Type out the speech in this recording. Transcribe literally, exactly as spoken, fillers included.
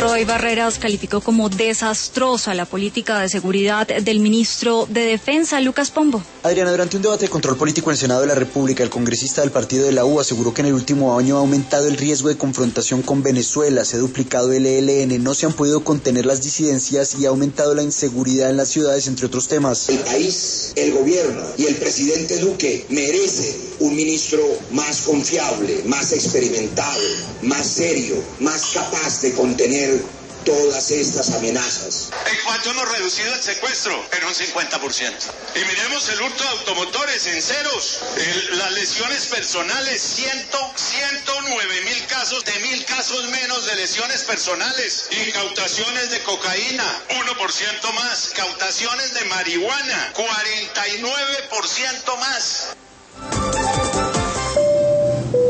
Roy Barreras calificó como desastrosa la política de seguridad del ministro de Defensa, Lucas Pombo. Adriana, durante un debate de control político en el Senado de la República, el congresista del partido de la U aseguró que en el último año ha aumentado el riesgo de confrontación con Venezuela, se ha duplicado el E L N, no se han podido contener las disidencias y ha aumentado la inseguridad en las ciudades, entre otros temas. El país, el gobierno y el presidente Duque merecen un ministro más confiable, más experimentado, más serio, más capaz de contener todas estas amenazas. ¿En cuánto hemos reducido el secuestro? En un cincuenta por ciento. Y miremos el hurto de automotores en ceros, el, las lesiones personales, ciento nueve mil casos, de mil casos menos de lesiones personales. Incautaciones de cocaína, uno por ciento más. Cautaciones de marihuana, cuarenta y nueve por ciento más.